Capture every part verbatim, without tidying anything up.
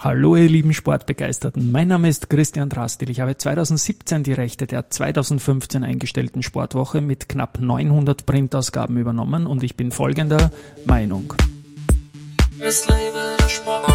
Hallo ihr lieben Sportbegeisterten, mein Name ist Christian Drastil. Ich habe zweitausendsiebzehn die Rechte der zweitausendfünfzehn eingestellten Sportwoche mit knapp neunhundert Printausgaben übernommen und ich bin folgender Meinung. Es lebe der Sport.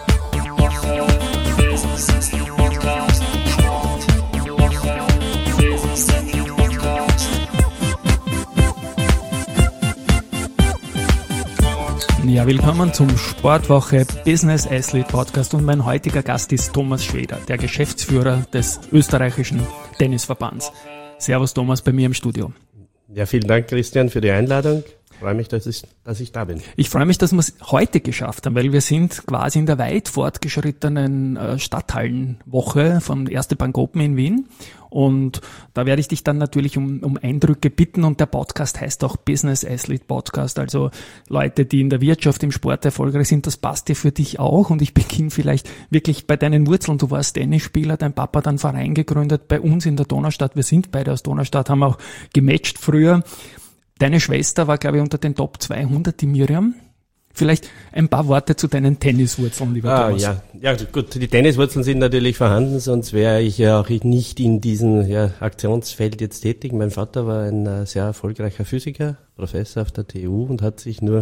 Ja, willkommen zum Sportwoche Business Athlete Podcast und mein heutiger Gast ist Thomas Schweder, der Geschäftsführer des österreichischen Tennisverbands. Servus Thomas, bei mir im Studio. Ja, vielen Dank Christian für die Einladung. Ich freue mich, dass ich, dass ich da bin. Ich freue mich, dass wir es heute geschafft haben, weil wir sind quasi in der weit fortgeschrittenen äh, Stadthallenwoche vom Erste Bank Open in Wien. Und da werde ich dich dann natürlich um, um Eindrücke bitten und der Podcast heißt auch Business Athlete Podcast, also Leute, die in der Wirtschaft, im Sport erfolgreich sind, das passt dir für dich auch und ich beginne vielleicht wirklich bei deinen Wurzeln. Du warst Tennisspieler, dein Papa hat einen Verein gegründet bei uns in der Donaustadt, wir sind beide aus Donaustadt, haben auch gematcht früher. Deine Schwester war, glaube ich, unter den Top zweihundert, die Miriam. Vielleicht ein paar Worte zu deinen Tenniswurzeln, lieber ah, Thomas. Ja. ja, gut, die Tenniswurzeln sind natürlich vorhanden, sonst wäre ich ja auch nicht in diesem ja, Aktionsfeld jetzt tätig. Mein Vater war ein uh, sehr erfolgreicher Physiker, Professor auf der T U und hat sich nur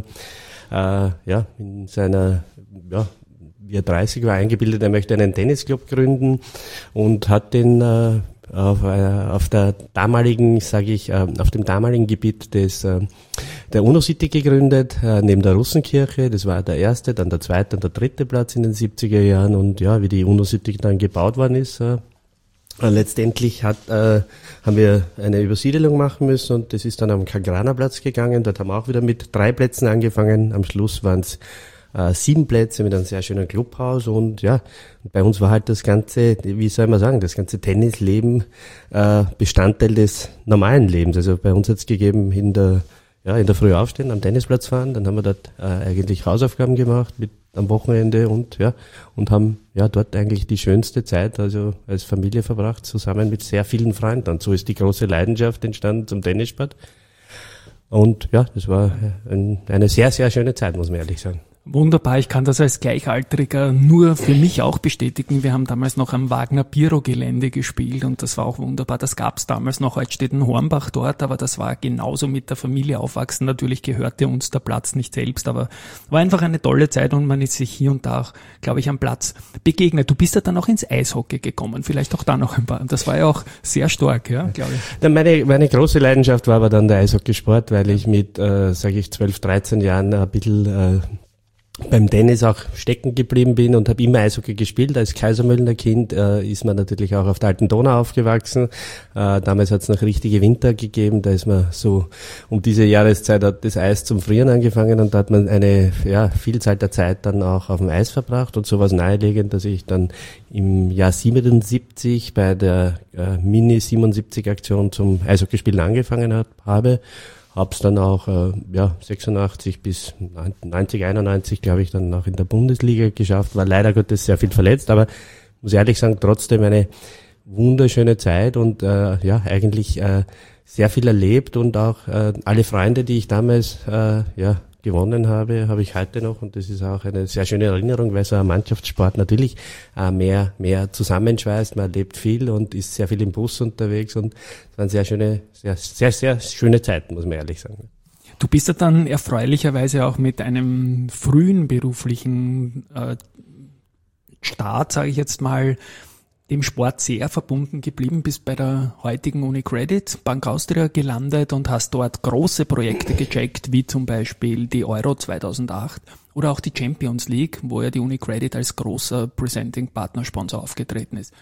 äh, ja in seiner, ja, wie er dreißig war, eingebildet, er möchte einen Tennisclub gründen und hat den äh, auf, äh, auf der damaligen, sage ich, äh, auf dem damaligen Gebiet des äh, der UNO-City gegründet, äh, neben der Russenkirche. Das war der erste, dann der zweite und der dritte Platz in den siebziger Jahren. Und ja, wie die UNO-City dann gebaut worden ist, äh, letztendlich hat, äh, haben wir eine Übersiedelung machen müssen und das ist dann am Kagraner-Platz gegangen. Dort haben wir auch wieder mit drei Plätzen angefangen. Am Schluss waren es Äh, sieben Plätze mit einem sehr schönen Clubhaus und ja, bei uns war halt das ganze, wie soll man sagen, das ganze Tennisleben äh, Bestandteil des normalen Lebens. Also bei uns hat es gegeben, in der ja in der Früh aufstehen, am Tennisplatz fahren, dann haben wir dort äh, eigentlich Hausaufgaben gemacht mit am Wochenende und ja und haben ja dort eigentlich die schönste Zeit also als Familie verbracht, zusammen mit sehr vielen Freunden. Und so ist die große Leidenschaft entstanden zum Tennissport. Und ja, das war ein, eine sehr, sehr schöne Zeit, muss man ehrlich sagen. Wunderbar, ich kann das als Gleichaltriger nur für mich auch bestätigen. Wir haben damals noch am Wagner-Biro-Gelände gespielt und das war auch wunderbar. Das gab es damals noch, heute steht ein Hornbach dort, aber das war genauso mit der Familie aufwachsen. Natürlich gehörte uns der Platz nicht selbst, aber war einfach eine tolle Zeit und man ist sich hier und da auch, glaube ich, am Platz begegnet. Du bist ja dann auch ins Eishockey gekommen, vielleicht auch da noch ein paar. Das war ja auch sehr stark, ja, glaube ich. Meine, meine große Leidenschaft war aber dann der Eishockeysport, weil ich mit, äh, sage ich, zwölf, dreizehn Jahren ein bisschen äh, beim Tennis auch stecken geblieben bin und habe immer Eishockey gespielt. Als Kaisermühlener Kind äh, ist man natürlich auch auf der alten Donau aufgewachsen. Äh, damals hat es noch richtige Winter gegeben. Da ist man so um diese Jahreszeit hat das Eis zum Frieren angefangen und da hat man eine ja, Vielzahl der Zeit dann auch auf dem Eis verbracht und so war es naheliegend, dass ich dann im Jahr siebenundsiebzig bei der äh, Mini siebenundsiebzig Aktion zum Eishockeyspielen angefangen hab, habe. Hab's dann auch, äh, ja, sechsundachtzig bis neunzig, einundneunzig, glaube ich, dann auch in der Bundesliga geschafft. War leider Gottes sehr viel verletzt, aber muss ehrlich sagen, trotzdem eine wunderschöne Zeit und äh, ja, eigentlich äh, sehr viel erlebt und auch äh, alle Freunde, die ich damals äh, ja gewonnen habe, habe ich heute noch und das ist auch eine sehr schöne Erinnerung, weil so ein Mannschaftssport natürlich äh, mehr mehr zusammenschweißt, man erlebt viel und ist sehr viel im Bus unterwegs und es waren sehr schöne, sehr, sehr, sehr schöne Zeiten, muss man ehrlich sagen. Du bist ja dann erfreulicherweise auch mit einem frühen beruflichen äh, Start, sage ich jetzt mal, dem Sport sehr verbunden geblieben, bist bei der heutigen UniCredit Bank Austria gelandet und hast dort große Projekte gecheckt, wie zum Beispiel die Euro zweitausendacht oder auch die Champions League, wo ja die UniCredit als großer Presenting-Partner-Sponsor aufgetreten ist.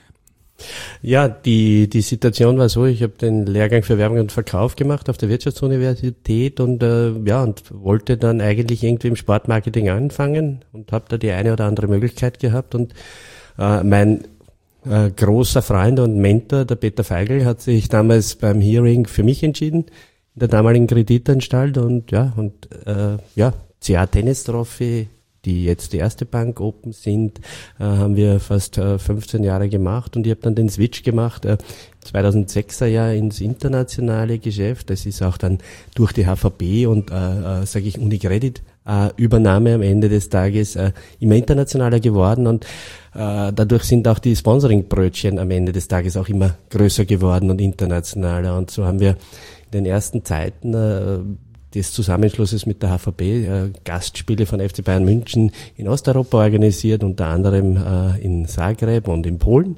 Ja, die die Situation war so, ich habe den Lehrgang für Werbung und Verkauf gemacht auf der Wirtschaftsuniversität und äh, ja und wollte dann eigentlich irgendwie im Sportmarketing anfangen und habe da die eine oder andere Möglichkeit gehabt und äh, mein Äh, großer Freund und Mentor, der Peter Feigl, hat sich damals beim Hearing für mich entschieden, in der damaligen Kreditanstalt und ja, und äh, ja, C A Tennis Trophy, die jetzt die Erste Bank Open sind, äh, haben wir fast äh, fünfzehn Jahre gemacht und ich habe dann den Switch gemacht, äh, zweitausendsechser Jahr ins internationale Geschäft. Das ist auch dann durch die H V B und, äh, äh, sage ich, UniCredit äh, Übernahme am Ende des Tages äh, immer internationaler geworden und äh, dadurch sind auch die Sponsoring-Brötchen am Ende des Tages auch immer größer geworden und internationaler. Und so haben wir in den ersten Zeiten äh, des Zusammenschlusses mit der H V B äh, Gastspiele von F C Bayern München in Osteuropa organisiert, unter anderem äh, in Zagreb und in Polen.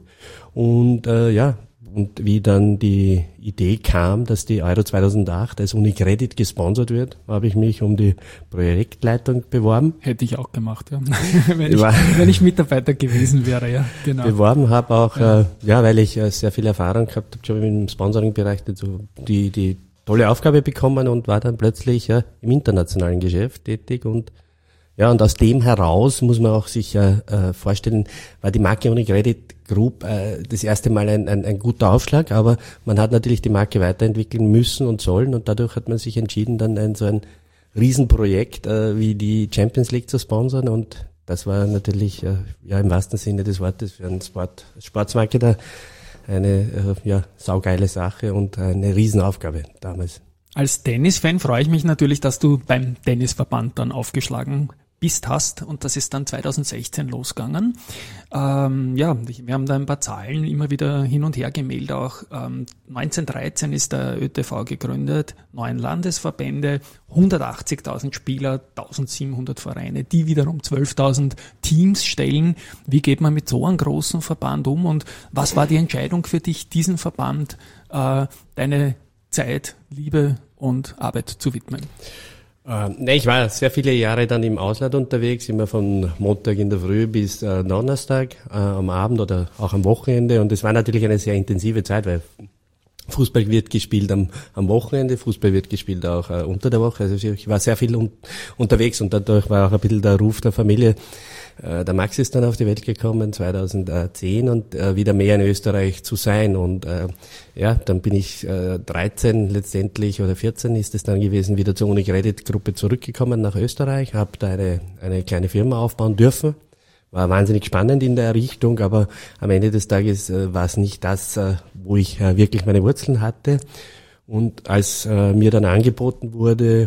Und äh, ja, und wie dann die Idee kam, dass die Euro zweitausendacht als Unicredit gesponsert wird, habe ich mich um die Projektleitung beworben. Hätte ich auch gemacht, ja. wenn, ich, wenn ich Mitarbeiter gewesen wäre, ja, genau. Beworben habe auch, ja, äh, ja weil ich äh, sehr viel Erfahrung gehabt habe, schon im Sponsoring-Bereich, so die, die tolle Aufgabe bekommen und war dann plötzlich ja, im internationalen Geschäft tätig und ja, und aus dem heraus muss man auch sich äh, vorstellen, war die Marke Unicredit Group äh, das erste Mal ein, ein, ein guter Aufschlag, aber man hat natürlich die Marke weiterentwickeln müssen und sollen und dadurch hat man sich entschieden, dann ein so ein Riesenprojekt äh, wie die Champions League zu sponsern und das war natürlich äh, ja im wahrsten Sinne des Wortes für einen Sport, Sportsmarketer eine äh, ja saugeile Sache und eine Riesenaufgabe damals. Als Tennisfan freue ich mich natürlich, dass du beim Tennisverband dann aufgeschlagen bist, hast und das ist dann zweitausendsechzehn losgegangen. Ähm, ja, wir haben da ein paar Zahlen immer wieder hin und her gemeldet auch. Ähm, neunzehnhundertdreizehn ist der Ö T V gegründet, neun Landesverbände, hundertachtzigtausend Spieler, eintausendsiebenhundert Vereine, die wiederum zwölftausend Teams stellen. Wie geht man mit so einem großen Verband um und was war die Entscheidung für dich, diesen Verband, äh, deine Zeit, Liebe und Arbeit zu widmen? Äh, ne, ich war sehr viele Jahre dann im Ausland unterwegs, immer von Montag in der Früh bis äh, Donnerstag äh, am Abend oder auch am Wochenende und es war natürlich eine sehr intensive Zeit, weil Fußball wird gespielt am, am Wochenende, Fußball wird gespielt auch äh, unter der Woche, also ich war sehr viel un- unterwegs und dadurch war auch ein bisschen der Ruf der Familie. Äh, der Max ist dann auf die Welt gekommen zweitausendzehn und äh, wieder mehr in Österreich zu sein und äh, ja, dann bin ich äh, dreizehn letztendlich oder vierzehn ist es dann gewesen, wieder zur Unicredit-Gruppe zurückgekommen nach Österreich, habe da eine, eine kleine Firma aufbauen dürfen. War wahnsinnig spannend in der Errichtung, aber am Ende des Tages äh, war es nicht das, äh, wo ich äh, wirklich meine Wurzeln hatte. Und als äh, mir dann angeboten wurde,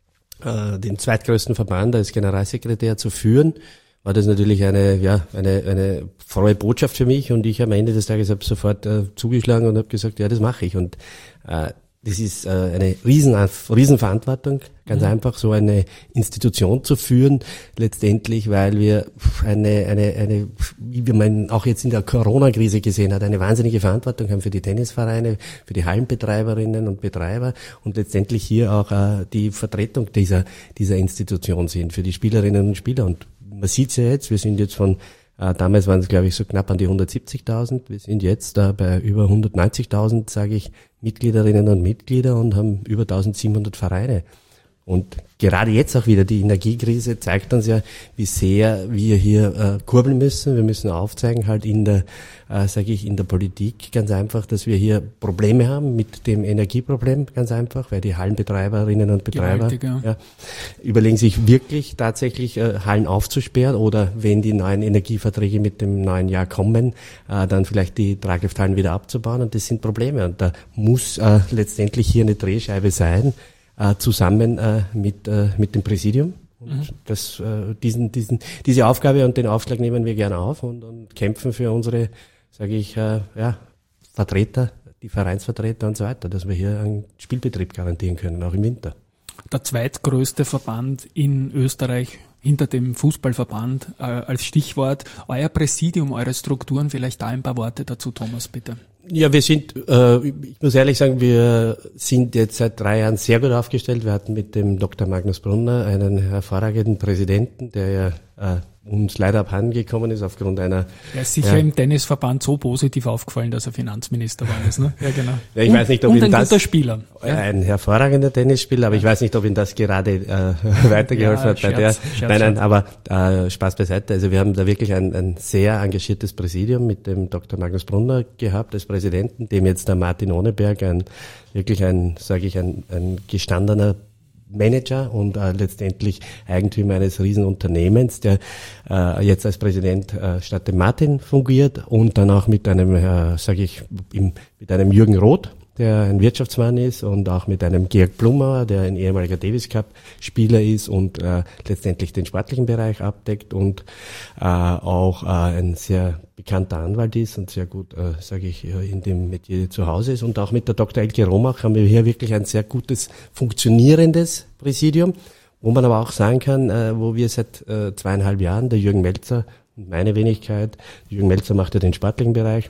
äh, den zweitgrößten Verband als Generalsekretär zu führen, war das natürlich eine, ja, eine, eine frohe Botschaft für mich. Und ich am Ende des Tages habe sofort äh, zugeschlagen und habe gesagt, ja, das mache ich. Und äh, das ist äh, eine riesen, Riesenverantwortung, ganz mhm. einfach so eine Institution zu führen, letztendlich, weil wir eine, eine, eine, wie man auch jetzt in der Corona-Krise gesehen hat, eine wahnsinnige Verantwortung haben für die Tennisvereine, für die Hallenbetreiberinnen und Betreiber und letztendlich hier auch äh, die Vertretung dieser, dieser Institution sind, für die Spielerinnen und Spieler. Und man sieht's ja jetzt, wir sind jetzt von Äh, damals waren es, glaube ich, so knapp an die hundertsiebzigtausend. Wir sind jetzt äh, bei über hundertneunzigtausend, sage ich, Mitgliederinnen und Mitglieder und haben über eintausendsiebenhundert Vereine. Und gerade jetzt auch wieder die Energiekrise zeigt uns ja, wie sehr wir hier äh, kurbeln müssen. Wir müssen aufzeigen, halt in der, äh, sage ich, in der Politik ganz einfach, dass wir hier Probleme haben mit dem Energieproblem, ganz einfach, weil die Hallenbetreiberinnen und Betreiber ja. Ja, überlegen sich wirklich tatsächlich äh, Hallen aufzusperren oder wenn die neuen Energieverträge mit dem neuen Jahr kommen, äh, dann vielleicht die Traglufthallen wieder abzubauen. Und das sind Probleme. Und da muss äh, letztendlich hier eine Drehscheibe sein, Äh, zusammen äh, mit äh, mit dem Präsidium. Und mhm. das, äh, diesen, diesen, diese Aufgabe und den Aufschlag nehmen wir gerne auf und, und kämpfen für unsere, sage ich, äh, ja, Vertreter, die Vereinsvertreter und so weiter, dass wir hier einen Spielbetrieb garantieren können, auch im Winter. Der zweitgrößte Verband in Österreich hinter dem Fußballverband äh, als Stichwort. Euer Präsidium, eure Strukturen, vielleicht da ein paar Worte dazu, Thomas, bitte. Ja, wir sind, äh, ich muss ehrlich sagen, wir sind jetzt seit drei Jahren sehr gut aufgestellt. Wir hatten mit dem Doktor Magnus Brunner einen hervorragenden Präsidenten, der ja äh, uns leider abhanden gekommen ist aufgrund einer... Er ist sicher ja, im Tennisverband so positiv aufgefallen, dass er Finanzminister war. Ist, ne? Ja, genau. Ja, ich und, weiß nicht, ob und ihn ein das, guter Spieler. Ein hervorragender Tennisspieler, aber ja. ich weiß nicht, ob ihn das gerade äh, weitergeholfen ja, hat. Bei Scherz, der, Scherz, nein, nein, aber äh, Spaß beiseite. Also wir haben da wirklich ein, ein sehr engagiertes Präsidium mit dem Doktor Magnus Brunner gehabt als Präsidenten, dem jetzt der Martin Ohneberg, ein wirklich ein, sage ich, ein, ein gestandener Manager und äh, letztendlich Eigentümer eines Riesenunternehmens, der äh, jetzt als Präsident äh, statt dem Martin fungiert und dann auch mit einem, äh, sage ich, im, mit einem Jürgen Roth, der ein Wirtschaftsmann ist, und auch mit einem Georg Blumauer, der ein ehemaliger Davis Cup Spieler ist und äh, letztendlich den sportlichen Bereich abdeckt und äh, auch äh, ein sehr bekannter Anwalt ist und sehr gut, äh, sage ich, in dem Metier zu Hause ist. Und auch mit der Doktor Elke Romach haben wir hier wirklich ein sehr gutes, funktionierendes Präsidium, wo man aber auch sagen kann, äh, wo wir seit äh, zweieinhalb Jahren, der Jürgen Melzer und meine Wenigkeit, Jürgen Melzer macht ja den sportlichen Bereich,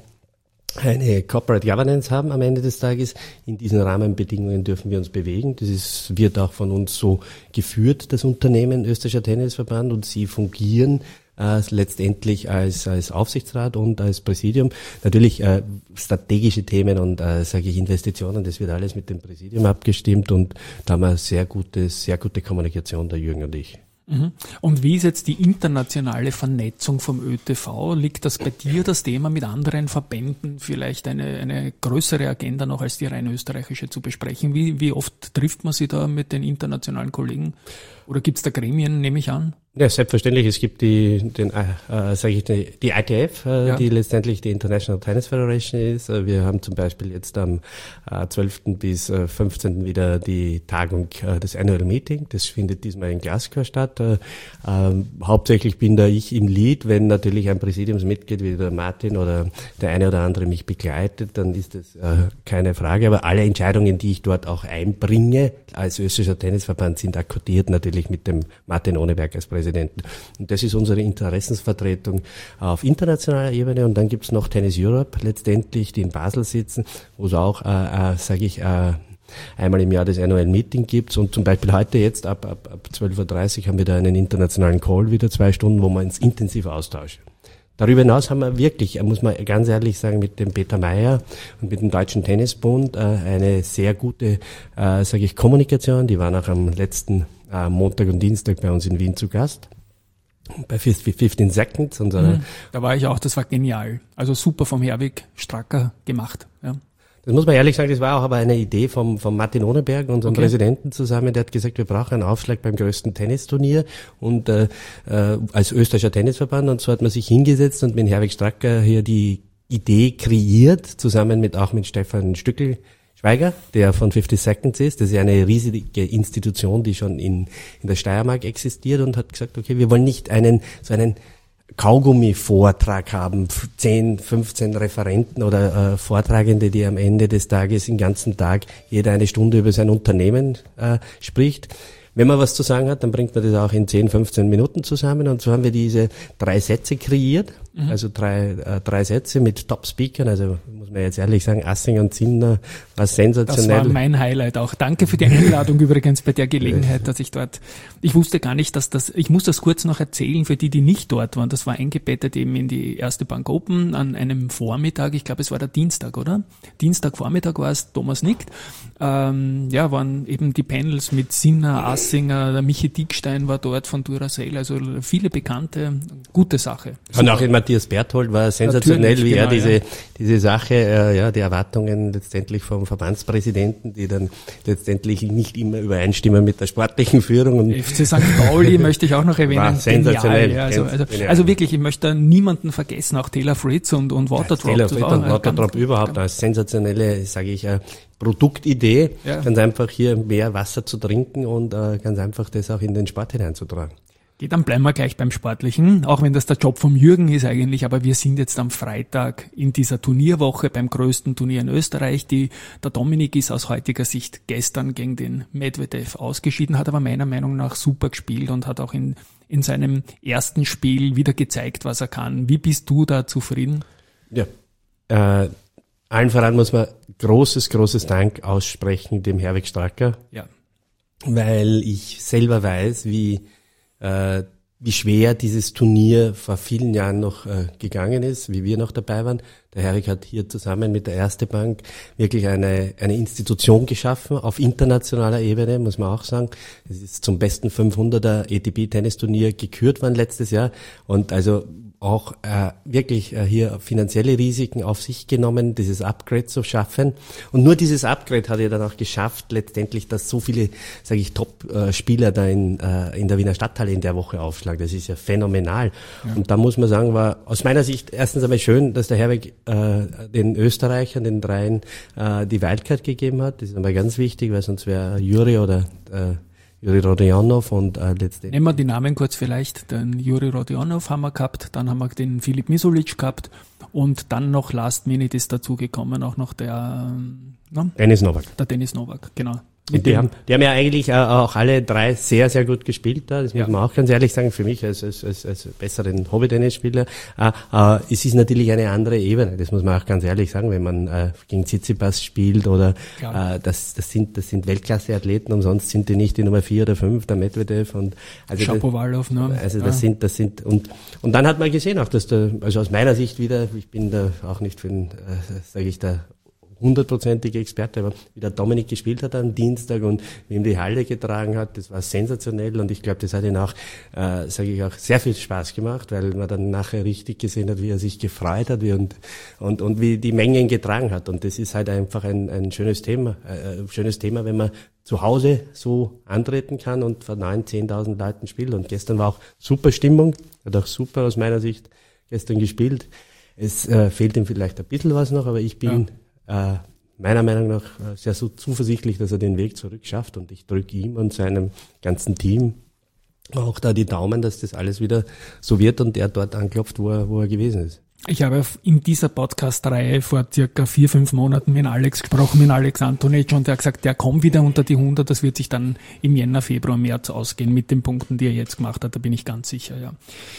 eine Corporate Governance haben am Ende des Tages. In diesen Rahmenbedingungen dürfen wir uns bewegen. Das ist, wird auch von uns so geführt, das Unternehmen Österreichischer Tennisverband, und sie fungieren äh, letztendlich als als Aufsichtsrat und als Präsidium. Natürlich äh, strategische Themen und äh, sage ich Investitionen, das wird alles mit dem Präsidium abgestimmt, und da haben wir sehr gute, sehr gute Kommunikation, der Jürgen und ich. Und wie ist jetzt die internationale Vernetzung vom Ö T V? Liegt das bei dir, das Thema mit anderen Verbänden, vielleicht eine, eine größere Agenda noch als die rein österreichische zu besprechen? Wie, wie oft trifft man sich da mit den internationalen Kollegen? Oder gibt es da Gremien, nehme ich an? Ja, selbstverständlich. Es gibt die, den, äh, sage ich, die, die I T F, äh, ja. die letztendlich die International Tennis Federation ist. Wir haben zum Beispiel jetzt am äh, zwölften bis äh, fünfzehnten wieder die Tagung äh, des Annual Meeting. Das findet diesmal in Glasgow statt. Äh, äh, hauptsächlich bin da ich im Lead. Wenn natürlich ein Präsidiumsmitglied wie der Martin oder der eine oder andere mich begleitet, dann ist das äh, keine Frage. Aber alle Entscheidungen, die ich dort auch einbringe als österreichischer Tennisverband, sind akkordiert natürlich mit dem Martin Ohneberg als Präsidenten. Und das ist unsere Interessensvertretung auf internationaler Ebene. Und dann gibt's noch Tennis Europe letztendlich, die in Basel sitzen, wo es auch, äh, äh, sage ich, äh, einmal im Jahr das Annual Meeting gibt. Und zum Beispiel heute jetzt ab, ab, ab zwölf Uhr dreißig haben wir da einen internationalen Call, wieder zwei Stunden, wo wir uns intensiv austauschen. Darüber hinaus haben wir wirklich, muss man ganz ehrlich sagen, mit dem Peter Mayer und mit dem Deutschen Tennisbund äh, eine sehr gute, äh, sage ich, Kommunikation. Die waren auch am letzten äh, Montag und Dienstag bei uns in Wien zu Gast. Bei fifteen Seconds. Unserer mhm. Da war ich auch, das war genial. Also super vom Herwig Stracker gemacht. Ja. Das muss man ehrlich sagen, das war auch aber eine Idee vom, vom Martin Ohneberg, unserem okay. Präsidenten zusammen. Der hat gesagt, wir brauchen einen Aufschlag beim größten Tennisturnier und äh, äh, als österreichischer Tennisverband. Und so hat man sich hingesetzt und mit Herwig Stracker hier die Idee kreiert, zusammen mit auch mit Stefan Stückel-Schweiger, der von fifty Seconds ist. Das ist ja eine riesige Institution, die schon in, in der Steiermark existiert, und hat gesagt, okay, wir wollen nicht einen so einen Kaugummi-Vortrag haben, zehn, fünfzehn Referenten oder äh, Vortragende, die am Ende des Tages den ganzen Tag jeder eine Stunde über sein Unternehmen äh, spricht. Wenn man was zu sagen hat, dann bringt man das auch in zehn, fünfzehn Minuten zusammen, und so haben wir diese drei Sätze kreiert, mhm. also drei, äh, drei Sätze mit Top-Speakern, also muss man jetzt ehrlich sagen, Assing und Zinner war sensationell. Das war mein Highlight auch. Danke für die Einladung übrigens bei der Gelegenheit, dass ich dort, ich wusste gar nicht, dass das, ich muss das kurz noch erzählen für die, die nicht dort waren. Das war eingebettet eben in die erste Bank Open an einem Vormittag, ich glaube es war der Dienstag, oder? Dienstagvormittag war es, Thomas nickt. Ähm, ja, waren eben die Panels mit Sinner, Assinger, der Michi Dickstein war dort von Duracell, also viele bekannte, gute Sache. Und auch in Matthias Berthold war sensationell, natürlich, wie genau, er diese, ja. diese Sache, äh, ja, die Erwartungen letztendlich vom Verbandspräsidenten, die dann letztendlich nicht immer übereinstimmen mit der sportlichen Führung. Und F C Sankt Pauli möchte ich auch noch erwähnen. War sensationell. Genial, ja, also, also, also wirklich, ich möchte da niemanden vergessen, auch Taylor Fritz und, und Waterdrop. Taylor Fritz und Waterdrop überhaupt als sensationelle, sage ich, äh, Produktidee, ja. ganz einfach hier mehr Wasser zu trinken und äh, ganz einfach das auch in den Sport hineinzutragen. Okay, dann bleiben wir gleich beim Sportlichen, auch wenn das der Job vom Jürgen ist eigentlich, aber wir sind jetzt am Freitag in dieser Turnierwoche beim größten Turnier in Österreich. Die, der Dominik ist aus heutiger Sicht gestern gegen den Medvedev ausgeschieden, hat aber meiner Meinung nach super gespielt und hat auch in, in seinem ersten Spiel wieder gezeigt, was er kann. Wie bist du da zufrieden? Ja, äh, allen voran muss man großes, großes Dank aussprechen dem Herwig Stracker, ja. weil ich selber weiß, wie äh, wie schwer dieses Turnier vor vielen Jahren noch äh, gegangen ist, wie wir noch dabei waren. Der Herwig hat hier zusammen mit der Erste Bank wirklich eine eine Institution geschaffen, auf internationaler Ebene, muss man auch sagen. Es ist zum besten fünfhunderter A T P-Tennisturnier gekürt worden letztes Jahr, und also auch äh, wirklich äh, hier finanzielle Risiken auf sich genommen, dieses Upgrade zu schaffen. Und nur dieses Upgrade hat ja dann auch geschafft, letztendlich, dass so viele, sage ich, Top-Spieler da in, äh, in der Wiener Stadthalle in der Woche aufschlagen. Das ist ja phänomenal. Ja. Und da muss man sagen, war aus meiner Sicht erstens einmal schön, dass der Herweg äh, den Österreichern, den dreien, äh, die Wildcard gegeben hat. Das ist einmal ganz wichtig, weil sonst wäre Juri oder äh, Juri Rodionov und äh, letztendlich. Nehmen wir die Namen kurz vielleicht. Den Juri Rodionov haben wir gehabt, dann haben wir den Filip Misulic gehabt und dann noch Last Minute ist dazugekommen, auch noch der ne? Denis Novak. Der Denis Novak, genau. Und die haben, die haben ja eigentlich äh, auch alle drei sehr, sehr gut gespielt da. Das muss ja. man auch ganz ehrlich sagen. Für mich als, als, als, als besseren Hobby-Tennisspieler. Äh, äh, es ist natürlich eine andere Ebene. Das muss man auch ganz ehrlich sagen, wenn man äh, gegen Tsitsipas spielt oder äh, das, das sind, das sind Weltklasse-Athleten. Umsonst sind die nicht die Nummer vier oder fünf, der Medvedev und also Shapovalov, ne? Also das ja. sind, das sind und und dann hat man gesehen auch, dass der, also aus meiner Sicht wieder, ich bin da auch nicht für den, äh, sage ich da. hundertprozentige Experte, aber wie der Dominik gespielt hat am Dienstag und wie ihm die Halle getragen hat, das war sensationell und ich glaube, das hat ihn auch, äh, sage ich auch, sehr viel Spaß gemacht, weil man dann nachher richtig gesehen hat, wie er sich gefreut hat wie und, und, und wie die Menge ihn getragen hat und das ist halt einfach ein, ein schönes Thema, äh, schönes Thema, wenn man zu Hause so antreten kann und vor neun, zehntausend Leuten spielt und gestern war auch super Stimmung, hat auch super aus meiner Sicht gestern gespielt. Es äh, fehlt ihm vielleicht ein bisschen was noch, aber ich bin ja. Äh, meiner Meinung nach äh, sehr so zuversichtlich, dass er den Weg zurück schafft und ich drücke ihm und seinem ganzen Team auch da die Daumen, dass das alles wieder so wird und er dort anklopft, wo er, wo er gewesen ist. Ich habe in dieser Podcast-Reihe vor circa vier, fünf Monaten mit Alex gesprochen, mit Alex Antonic und der hat gesagt, der kommt wieder unter die hundert, das wird sich dann im Jänner, Februar, März ausgehen mit den Punkten, die er jetzt gemacht hat, da bin ich ganz sicher, ja.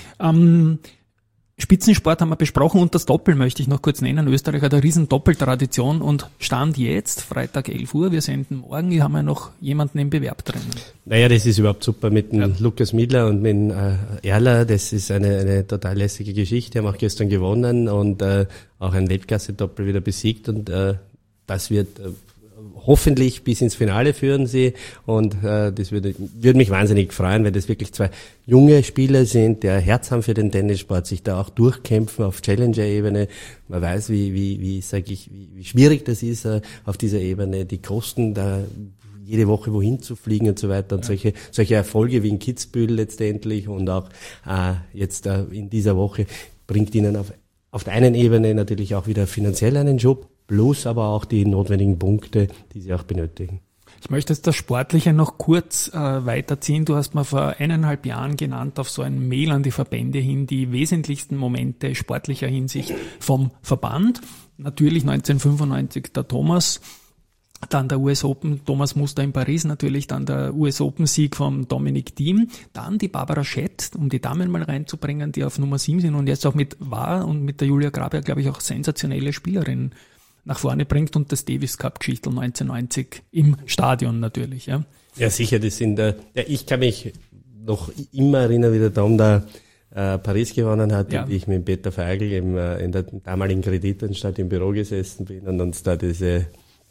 Ähm, Spitzensport haben wir besprochen und das Doppel möchte ich noch kurz nennen. Österreich hat eine riesen Doppeltradition und Stand jetzt, Freitag elf Uhr, wir senden morgen, hier haben wir noch jemanden im Bewerb drin. Naja, das ist überhaupt super mit dem ja. Lukas Miedler und mit dem äh, Erler, das ist eine, eine total lässige Geschichte, haben auch gestern gewonnen und äh, auch ein Weltklasse-Doppel wieder besiegt und äh, das wird äh, hoffentlich bis ins Finale führen sie und äh, das würde, würde mich wahnsinnig freuen, wenn das wirklich zwei junge Spieler sind, die ein Herz haben für den Tennissport, sich da auch durchkämpfen auf Challenger-Ebene. Man weiß, wie, wie, wie sag ich, wie, wie schwierig das ist äh, auf dieser Ebene, die Kosten da jede Woche wohin zu fliegen und so weiter und ja. solche solche Erfolge wie in Kitzbühel letztendlich und auch äh, jetzt äh, in dieser Woche bringt ihnen auf auf der einen Ebene natürlich auch wieder finanziell einen Job, plus aber auch die notwendigen Punkte, die sie auch benötigen. Ich möchte jetzt das Sportliche noch kurz äh, weiterziehen. Du hast mir vor eineinhalb Jahren genannt auf so ein Mail an die Verbände hin die wesentlichsten Momente sportlicher Hinsicht vom Verband. Natürlich neunzehnhundertfünfundneunzig der Thomas, dann der U S Open, Thomas Muster in Paris natürlich, dann der U S Open Sieg vom Dominic Thiem, dann die Barbara Schett, um die Damen mal reinzubringen, die auf Nummer sieben sind und jetzt auch mit war und mit der Julia Grabher, glaube ich, auch sensationelle Spielerin nach vorne bringt und das Davis Cup Geschichte neunzehnhundertneunzig im Stadion natürlich. Ja, ja sicher, das sind, äh, ja, ich kann mich noch immer erinnern, wie der Tom da äh, Paris gewonnen hat ja. und ich mit Peter Feigl im, äh, in der damaligen Kreditanstalt im Büro gesessen bin und uns da diese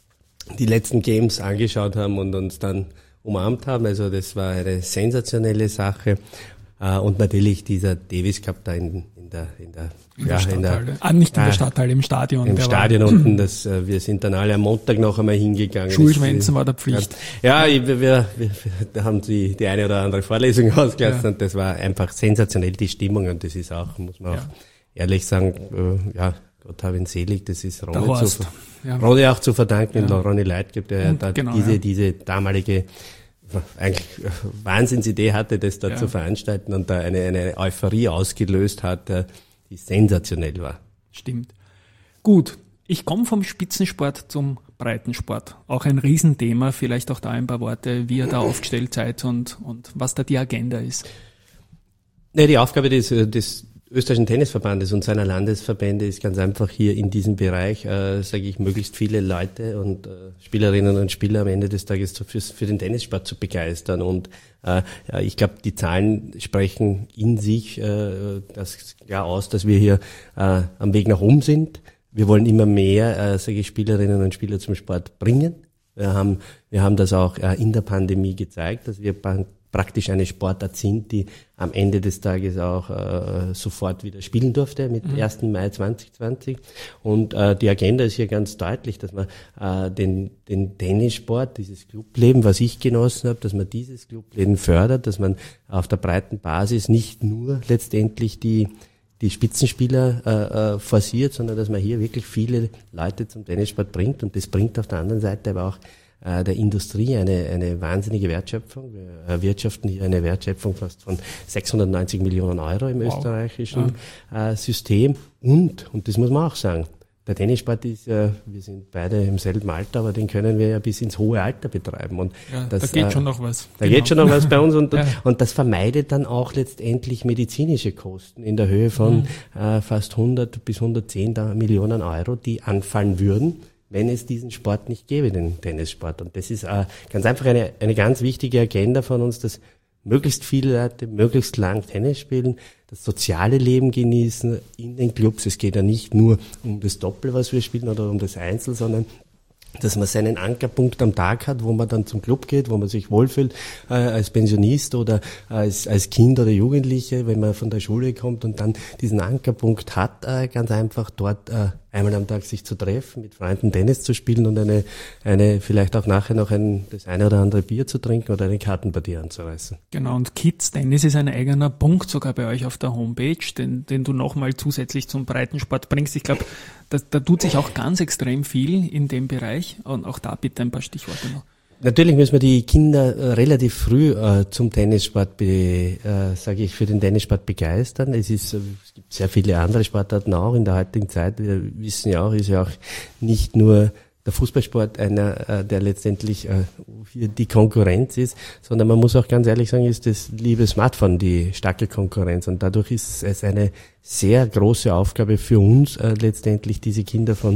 die letzten Games angeschaut haben und uns dann umarmt haben. Also das war eine sensationelle Sache. Und natürlich dieser Davis Cup da in, in der, in der, in ja, der in der, ah, nicht in der Stadthalle, im Stadion. Im Stadion war, unten, das, wir sind dann alle am Montag noch einmal hingegangen. Schulschwänzen war der Pflicht. Ja, ja wir, wir, wir, da haben die, die eine oder andere Vorlesung ausgelassen ja. und das war einfach sensationell, die Stimmung und das ist auch, muss man ja. auch ehrlich sagen, äh, ja, Gott hab ihn selig, das ist Ronny, zu, ja. Ronny auch zu verdanken, ja. Ronny Leitgeb, der da genau, diese, ja. diese damalige eigentlich Wahnsinnsidee hatte, das da ja. zu veranstalten und da eine, eine Euphorie ausgelöst hat, die sensationell war. Stimmt. Gut, ich komme vom Spitzensport zum Breitensport. Auch ein Riesenthema, vielleicht auch da ein paar Worte, wie ihr da aufgestellt seid und, und was da die Agenda ist. Ja, die Aufgabe des, des österreichischen Tennisverbandes und seiner Landesverbände ist ganz einfach hier in diesem Bereich, äh, sage ich, möglichst viele Leute und äh, Spielerinnen und Spieler am Ende des Tages für, für den Tennissport zu begeistern. Und äh, ja, ich glaube, die Zahlen sprechen in sich äh, das klar aus, dass wir hier äh, am Weg nach oben sind. Wir wollen immer mehr, äh, sage ich, Spielerinnen und Spieler zum Sport bringen. Wir haben, wir haben das auch äh, in der Pandemie gezeigt, dass wir praktisch eine Sportart sind, die am Ende des Tages auch äh, sofort wieder spielen durfte mit mhm. ersten Mai zwanzig zwanzig. Und äh, die Agenda ist hier ganz deutlich, dass man äh, den, den Tennissport, dieses Clubleben, was ich genossen habe, dass man dieses Clubleben fördert, dass man auf der breiten Basis nicht nur letztendlich die die Spitzenspieler äh, äh, forciert, sondern dass man hier wirklich viele Leute zum Tennissport bringt. Und das bringt auf der anderen Seite aber auch äh, der Industrie eine eine wahnsinnige Wertschöpfung. Wir erwirtschaften hier eine Wertschöpfung fast von sechshundertneunzig Millionen Euro im wow. österreichischen ja. äh, System. Und, und das muss man auch sagen, der Tennissport ist ja, wir sind beide im selben Alter, aber den können wir ja bis ins hohe Alter betreiben. Und ja, das, da geht äh, schon noch was. Da genau. geht schon noch was bei uns und, ja. und das vermeidet dann auch letztendlich medizinische Kosten in der Höhe von mhm. äh, fast hundert bis hundertzehn Millionen Euro, die anfallen würden, wenn es diesen Sport nicht gäbe, den Tennissport. Und das ist äh, ganz einfach eine, eine ganz wichtige Agenda von uns, dass möglichst viele Leute möglichst lang Tennis spielen, das soziale Leben genießen in den Clubs. Es geht ja nicht nur um das Doppel, was wir spielen, oder um das Einzel, sondern dass man seinen Ankerpunkt am Tag hat, wo man dann zum Club geht, wo man sich wohlfühlt, äh, als Pensionist oder als, als Kind oder Jugendliche, wenn man von der Schule kommt und dann diesen Ankerpunkt hat, äh, ganz einfach dort äh, einmal am Tag sich zu treffen, mit Freunden Tennis zu spielen und eine, eine vielleicht auch nachher noch ein, das eine oder andere Bier zu trinken oder eine Kartenpartie anzureißen. Genau, und Kids Tennis ist ein eigener Punkt sogar bei euch auf der Homepage, den, den du nochmal zusätzlich zum Breitensport bringst. Ich glaube, da, da tut sich auch ganz extrem viel in dem Bereich, und auch da bitte ein paar Stichworte noch. Natürlich müssen wir die Kinder äh, relativ früh äh, zum Tennissport, be, äh, sage ich, für den Tennissport begeistern. Es ist, äh, es gibt sehr viele andere Sportarten auch in der heutigen Zeit. Wir wissen ja auch, ist ja auch nicht nur der Fußballsport einer, äh, der letztendlich äh, hier die Konkurrenz ist, sondern man muss auch ganz ehrlich sagen, ist das liebe Smartphone die starke Konkurrenz. Und dadurch ist es eine sehr große Aufgabe für uns, äh, letztendlich diese Kinder von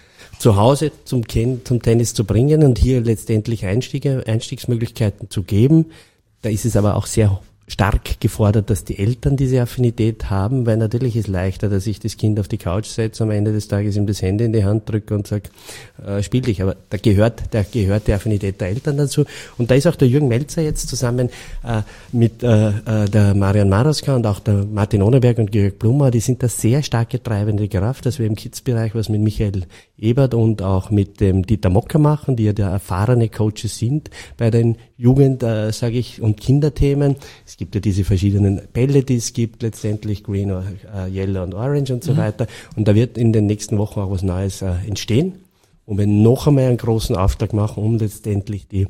zu Hause zum, Ken- zum Tennis zu bringen und hier letztendlich Einstiege, Einstiegsmöglichkeiten zu geben. Da ist es aber auch sehr stark gefordert, dass die Eltern diese Affinität haben, weil natürlich ist leichter, dass ich das Kind auf die Couch setze, am Ende des Tages ihm das Handy in die Hand drücke und sage, äh, spiel dich. Aber da gehört, da gehört die Affinität der Eltern dazu. Und da ist auch der Jürgen Melzer jetzt zusammen äh, mit äh, äh, der Marian Maroska und auch der Martin Ohneberg und Georg Blummer, die sind da sehr starke treibende Kraft, dass wir im Kids-Bereich was mit Michael Ebert und auch mit dem Dieter Mocker machen, die ja der erfahrene Coaches sind bei den Jugend, äh, sage ich, und Kinderthemen. Es gibt ja diese verschiedenen Bälle, die es gibt, letztendlich Green, äh, Yellow und Orange und so mhm. weiter. Und da wird in den nächsten Wochen auch was Neues äh, entstehen. Und wir noch einmal einen großen Auftrag machen, um letztendlich die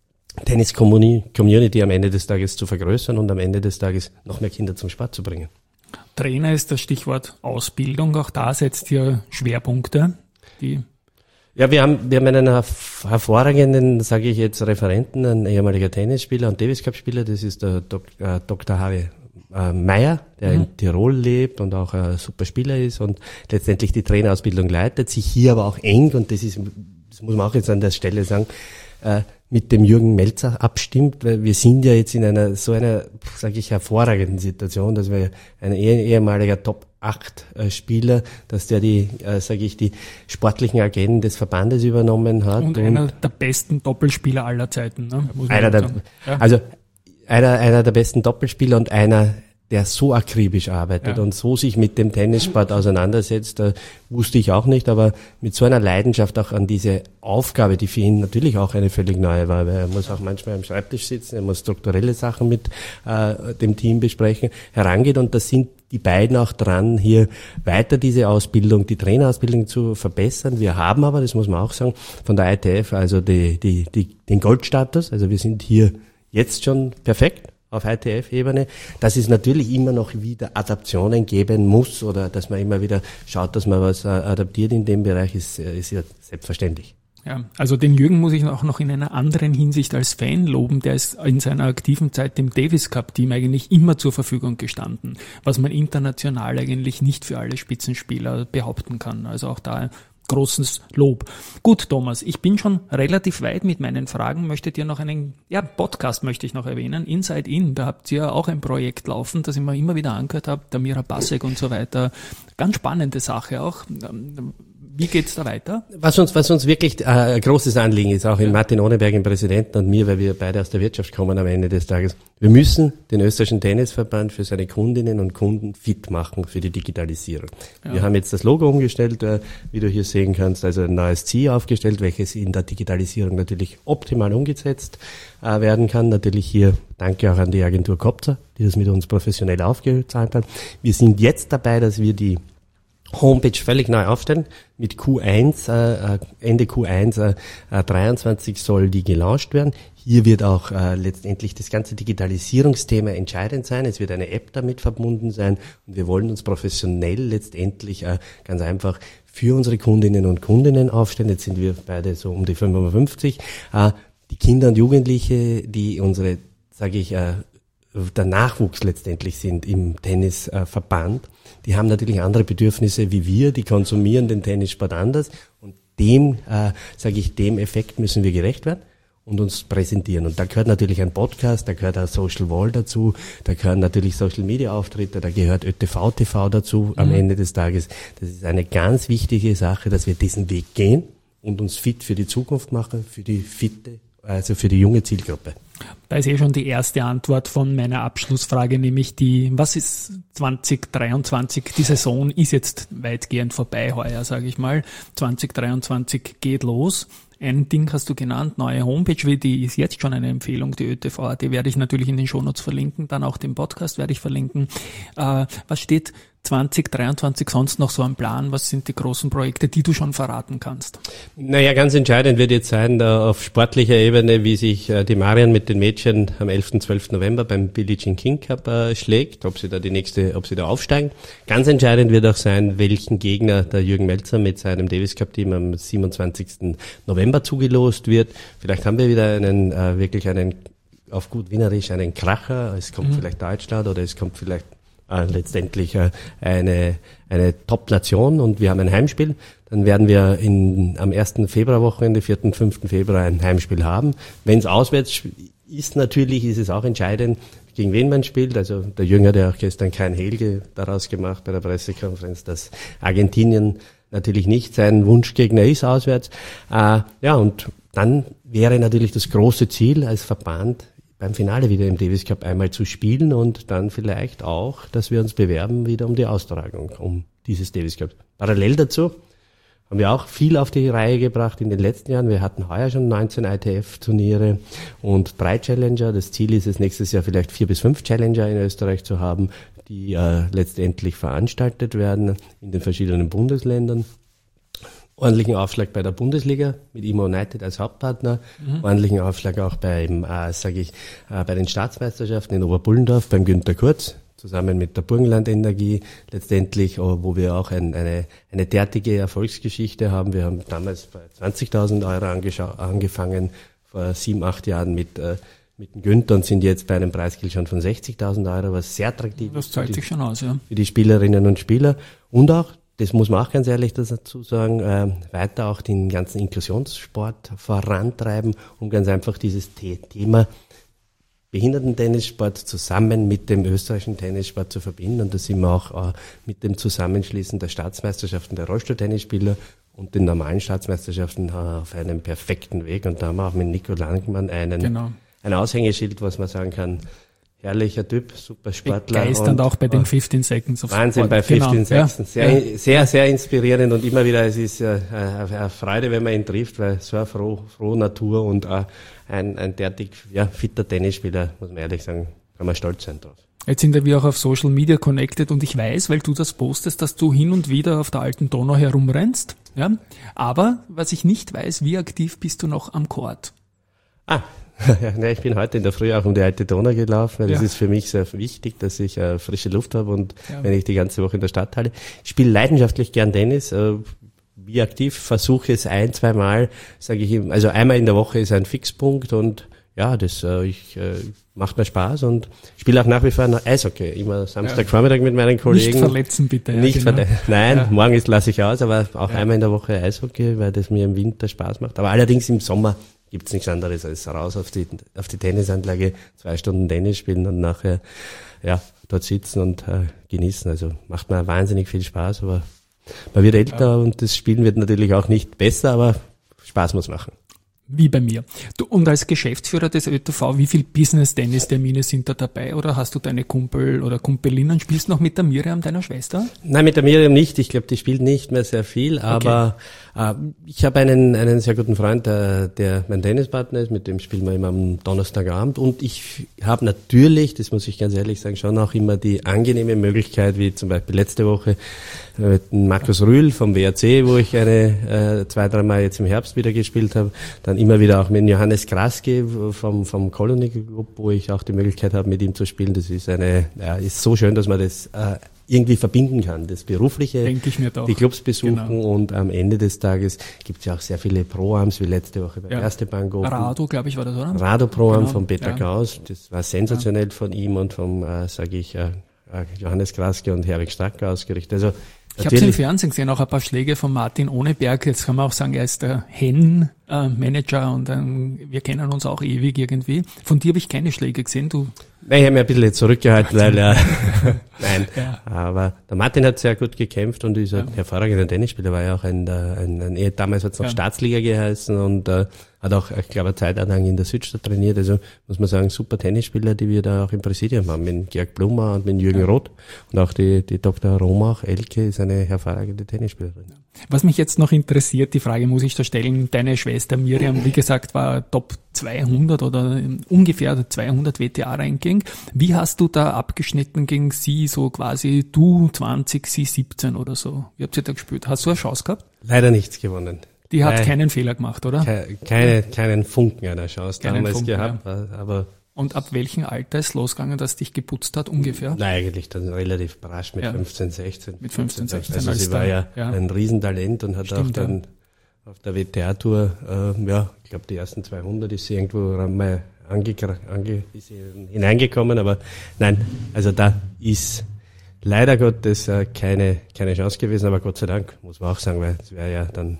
Tennis-Community am Ende des Tages zu vergrößern und am Ende des Tages noch mehr Kinder zum Sport zu bringen. Trainer ist das Stichwort Ausbildung. Auch da setzt ihr Schwerpunkte, die Ja, wir haben, wir haben einen hervorragenden, sage ich jetzt, Referenten, ein ehemaliger Tennisspieler und Davis Cup Spieler, das ist der Dok- äh, Doktor Harry äh, Meyer, der mhm. in Tirol lebt und auch ein super Spieler ist und letztendlich die Trainerausbildung leitet, sich hier aber auch eng, und das ist, das muss man auch jetzt an der Stelle sagen, äh, mit dem Jürgen Melzer abstimmt, weil wir sind ja jetzt in einer, so einer, sage ich, hervorragenden Situation, dass wir ein eh, ehemaliger Top acht äh, Spieler, dass der die, äh, sage ich, die sportlichen Agenten des Verbandes übernommen hat. Und, und einer der besten Doppelspieler aller Zeiten. Ne? Muss man einer der, ja. Also einer, einer der besten Doppelspieler und einer, der so akribisch arbeitet ja. und so sich mit dem Tennissport auseinandersetzt, da wusste ich auch nicht, aber mit so einer Leidenschaft auch an diese Aufgabe, die für ihn natürlich auch eine völlig neue war, weil er muss auch manchmal am Schreibtisch sitzen, er muss strukturelle Sachen mit äh, dem Team besprechen, herangeht, und das sind die beiden auch dran, hier weiter diese Ausbildung, die Trainerausbildung zu verbessern. Wir haben aber, das muss man auch sagen, von der I T F also die, die, die, den Goldstatus, also wir sind hier jetzt schon perfekt auf I T F-Ebene, dass es natürlich immer noch wieder Adaptionen geben muss oder dass man immer wieder schaut, dass man was adaptiert in dem Bereich, ist, ist ja selbstverständlich. Ja, also den Jürgen muss ich auch noch in einer anderen Hinsicht als Fan loben. Der ist in seiner aktiven Zeit dem Davis Cup Team eigentlich immer zur Verfügung gestanden, was man international eigentlich nicht für alle Spitzenspieler behaupten kann. Also auch da großes Lob. Gut, Thomas, ich bin schon relativ weit mit meinen Fragen. Möchtet ihr noch einen, ja, Podcast möchte ich noch erwähnen, Inside In, da habt ihr auch ein Projekt laufen, das ich mir immer wieder angehört habe, der Mira Basek und so weiter. Ganz spannende Sache auch. Wie geht's da weiter? Was uns, was uns wirklich äh, ein großes Anliegen ist, auch in Martin Ohneberg, im Präsidenten und mir, weil wir beide aus der Wirtschaft kommen am Ende des Tages. Wir müssen den österreichischen Tennisverband für seine Kundinnen und Kunden fit machen für die Digitalisierung. Ja. Wir haben jetzt das Logo umgestellt, äh, wie du hier sehen kannst, also ein neues Ziel aufgestellt, welches in der Digitalisierung natürlich optimal umgesetzt äh, werden kann. Natürlich hier danke auch an die Agentur Kopzer, die das mit uns professionell aufgezahlt hat. Wir sind jetzt dabei, dass wir die Homepage völlig neu aufstellen. Mit Q eins, äh, Ende Q eins äh, dreiundzwanzig soll die gelauncht werden. Hier wird auch äh, letztendlich das ganze Digitalisierungsthema entscheidend sein. Es wird eine App damit verbunden sein und wir wollen uns professionell letztendlich äh, ganz einfach für unsere Kundinnen und Kundinnen aufstellen. Jetzt sind wir beide so um die fünfundfünfzig. Äh, die Kinder und Jugendliche, die unsere, sage ich, äh, der Nachwuchs letztendlich sind im Tennisverband, die haben natürlich andere Bedürfnisse wie wir, die konsumieren den Tennissport anders und dem, äh, sage ich, dem Effekt müssen wir gerecht werden und uns präsentieren. Und da gehört natürlich ein Podcast, da gehört ein Social Wall dazu, da gehören natürlich Social Media Auftritte, da gehört ÖTV T V dazu am mhm. Ende des Tages. Das ist eine ganz wichtige Sache, dass wir diesen Weg gehen und uns fit für die Zukunft machen, für die fitte, also für die junge Zielgruppe. Da ist eh schon die erste Antwort von meiner Abschlussfrage, nämlich die, was ist zwanzig dreiundzwanzig? Die Saison ist jetzt weitgehend vorbei heuer, sage ich mal. zwanzig dreiundzwanzig geht los. Ein Ding hast du genannt, neue Homepage, die ist jetzt schon eine Empfehlung, die ÖTV, die werde ich natürlich in den Shownotes verlinken, dann auch den Podcast werde ich verlinken. Äh, was steht zwanzig dreiundzwanzig sonst noch so am Plan? Was sind die großen Projekte, die du schon verraten kannst? Naja, ganz entscheidend wird jetzt sein, da auf sportlicher Ebene, wie sich äh, die Marian mit den Mädchen am elften, zwölften November beim Billie Jean King Cup äh, schlägt, ob sie da die nächste, ob sie da aufsteigen. Ganz entscheidend wird auch sein, welchen Gegner der Jürgen Melzer mit seinem Davis Cup Team am siebenundzwanzigsten November zugelost wird. Vielleicht haben wir wieder einen, äh, wirklich einen, auf gut Wienerisch, einen Kracher. Es kommt mhm. vielleicht Deutschland oder es kommt vielleicht Äh, letztendlich äh, eine eine Top-Nation und wir haben ein Heimspiel. Dann werden wir in, am ersten Februarwochenende, vierten, fünften Februar ein Heimspiel haben. Wenn es auswärts ist, natürlich ist es auch entscheidend, gegen wen man spielt. Also der Jürgen hat ja auch gestern kein Helge daraus gemacht bei der Pressekonferenz, dass Argentinien natürlich nicht sein Wunschgegner ist auswärts. Äh, ja, und dann wäre natürlich das große Ziel als Verband, beim Finale wieder im Davis Cup einmal zu spielen und dann vielleicht auch, dass wir uns bewerben wieder um die Austragung, um dieses Davis Cup. Parallel dazu haben wir auch viel auf die Reihe gebracht in den letzten Jahren. Wir hatten heuer schon neunzehn I T F-Turniere und drei Challenger. Das Ziel ist es, nächstes Jahr vielleicht vier bis fünf Challenger in Österreich zu haben, die äh, letztendlich veranstaltet werden in den verschiedenen Bundesländern. Ordentlichen Aufschlag bei der Bundesliga mit Imo United als Hauptpartner, mhm. ordentlichen Aufschlag auch beim, äh, sage ich, äh, bei den Staatsmeisterschaften in Oberbullendorf beim Günther Kurz, zusammen mit der Burgenland Energie letztendlich, wo wir auch ein, eine eine derartige Erfolgsgeschichte haben. Wir haben damals bei zwanzigtausend Euro angescha- angefangen, vor sieben, acht Jahren mit äh, mit dem Günther und sind jetzt bei einem Preisgeld schon von sechzigtausend Euro, was sehr attraktiv das ist. Das zahlt sich schon aus, ja. Für die Spielerinnen und Spieler und auch, das muss man auch ganz ehrlich dazu sagen, äh, weiter auch den ganzen Inklusionssport vorantreiben, um ganz einfach dieses The- Thema Behindertentennissport zusammen mit dem österreichischen Tennissport zu verbinden. Und da sind wir auch äh, mit dem Zusammenschließen der Staatsmeisterschaften der Rollstuhltennisspieler und den normalen Staatsmeisterschaften äh, auf einem perfekten Weg. Und da haben wir auch mit Nico Langmann einen, genau. ein Aushängeschild, was man sagen kann, herrlicher Typ, super Sportler. Begeisternd auch bei den fifteen Seconds of Wahnsinn, bei fifteen genau. Seconds. Sehr, ja. sehr, sehr inspirierend und immer wieder, es ist äh, eine Freude, wenn man ihn trifft, weil so eine frohe, frohe Natur und äh, ein, ein derartig ja, fitter Tennisspieler, muss man ehrlich sagen, kann man stolz sein drauf. Jetzt sind wir auch auf Social Media connected und ich weiß, weil du das postest, dass du hin und wieder auf der alten Donau herumrennst. Ja? Aber was ich nicht weiß, wie aktiv bist du noch am Court? Ah, ja, ne, ich bin heute in der Früh auch um die alte Donau gelaufen, weil ja. das ist für mich sehr wichtig, dass ich äh, frische Luft habe und ja. wenn ich die ganze Woche in der Stadt halte. Ich spiele leidenschaftlich gern Tennis, äh, wie aktiv, versuche es ein, zwei Mal, sage ich ihm, also einmal in der Woche ist ein Fixpunkt und ja, das äh, ich, äh, macht mir Spaß und spiele auch nach wie vor noch Eishockey, immer Samstagvormittag ja. mit meinen Kollegen. Nicht verletzen bitte. Ja, Nicht genau. verle- Nein, ja. morgen ist lasse ich aus, aber auch ja. einmal in der Woche Eishockey, weil das mir im Winter Spaß macht. Aber allerdings im Sommer gibt's nichts anderes als raus auf die auf die Tennisanlage, zwei Stunden Tennis spielen und nachher ja dort sitzen und äh, genießen. Also macht mir wahnsinnig viel Spaß, aber man wird älter Ja. und das Spielen wird natürlich auch nicht besser, aber Spaß muss machen. Wie bei mir. Du, und als Geschäftsführer des ÖTV, wie viel Business-Tennis-Termine sind da dabei? Oder hast du deine Kumpel oder Kumpelinnen? Spielst du noch mit der Miriam, deiner Schwester? Nein, mit der Miriam nicht. Ich glaube, die spielt nicht mehr sehr viel, aber okay. äh, ich habe einen einen sehr guten Freund, der, der mein Tennispartner ist, mit dem spielen wir immer am Donnerstagabend und ich habe natürlich, das muss ich ganz ehrlich sagen, schon auch immer die angenehme Möglichkeit, wie zum Beispiel letzte Woche mit Markus Rühl vom W R C, wo ich eine äh, zwei, dreimal jetzt im Herbst wieder gespielt habe, dann immer wieder auch mit Johannes Kraske vom vom Colony Club, wo ich auch die Möglichkeit habe, mit ihm zu spielen. Das ist eine, ja, ist so schön, dass man das äh, irgendwie verbinden kann. Das Berufliche, Denke ich mir doch. die Clubs besuchen Genau. und am Ende des Tages gibt es ja auch sehr viele Pro-Ams, wie letzte Woche bei Ja. Erste Bank Open. Rado, glaube ich, war das, oder? Rado Pro-Am Genau. von Peter Ja. Gauss. Das war sensationell ja. von ihm und vom, äh, sage ich, äh, Johannes Kraske und Herwig Stracker ausgerichtet. Also ich habe es im Fernsehen gesehen, auch ein paar Schläge von Martin Ohneberg. Jetzt kann man auch sagen, er ist der Hen-Manager und ähm, wir kennen uns auch ewig irgendwie. Von dir habe ich keine Schläge gesehen. Du? Nein, ich habe mich ein bisschen zurückgehalten, weil äh, nein, Ja. aber der Martin hat sehr gut gekämpft und ist ein Ja. hervorragender Tennisspieler, war ja auch ein, ein, ein, ein damals hat es noch Ja. Staatsliga geheißen und äh, hat auch, ich glaube, eine Zeit lang in der Südstadt trainiert. Also muss man sagen, super Tennisspieler, die wir da auch im Präsidium haben, mit Georg Blumer und mit Jürgen Ja. Roth. Und auch die, die Doktor Romach, Elke, ist eine hervorragende Tennisspielerin. Was mich jetzt noch interessiert, die Frage muss ich da stellen, deine Schwester Miriam, wie gesagt, war Top zweihundert oder ungefähr zweihundert W T A-Ranking. Wie hast du da abgeschnitten gegen sie, so quasi du zwanzig, sie siebzehn oder so? Wie habt ihr da gespielt? Hast du eine Chance gehabt? Leider nichts gewonnen. Die hat Nein. keinen Fehler gemacht, oder? Keine, keine, keinen Funken einer Chance Keinen damals Funken, gehabt, aber Und ab welchem Alter ist losgegangen, dass dich geputzt hat, ungefähr? nein, eigentlich dann relativ brasch mit Ja. fünfzehn, sechzehn. Mit fünfzehn, sechzehn Also als sie war da- ja, ja. ein Riesentalent und hat Stimmt, auch dann auf der W T A-Tour, äh, ja, ich glaube die ersten zweihundert ist sie irgendwo mal ange, ange, ist sie hineingekommen, aber nein, also da ist leider Gottes äh, keine, keine Chance gewesen, aber Gott sei Dank, muss man auch sagen, weil es wäre ja dann...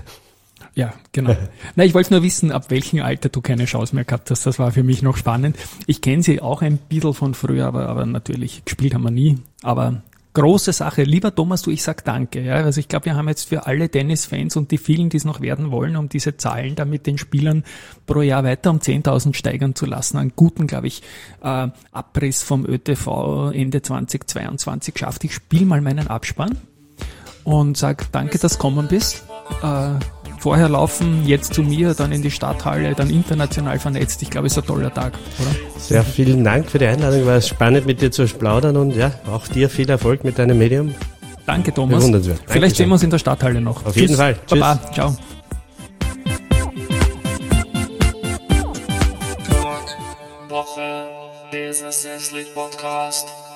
Ja, genau. Na, ich wollte nur wissen, ab welchem Alter du keine Chance mehr gehabt hast. Das war für mich noch spannend. Ich kenne sie auch ein bisschen von früher, aber, aber natürlich gespielt haben wir nie. Aber große Sache. Lieber Thomas, du, ich sag danke. Ja, also ich glaube, wir haben jetzt für alle Tennisfans und die vielen, die es noch werden wollen, um diese Zahlen da mit den Spielern pro Jahr weiter um zehntausend steigern zu lassen, einen guten, glaube ich, äh, Abriss vom ÖTV Ende zweitausendzweiundzwanzig geschafft. Ich spiele mal meinen Abspann und sag danke, dass du gekommen bist. Äh, Vorher laufen, jetzt zu mir, dann in die Stadthalle, dann international vernetzt. Ich glaube, es ist ein toller Tag, oder? Sehr vielen Dank für die Einladung, war es spannend mit dir zu plaudern und ja, auch dir viel Erfolg mit deinem Medium. Danke, Thomas. Bewundernswert. Vielleicht Dankeschön. sehen wir uns in der Stadthalle noch. Auf jeden Fall. Tschüss. Baba. Ciao. Woche, Business Sleep Podcast.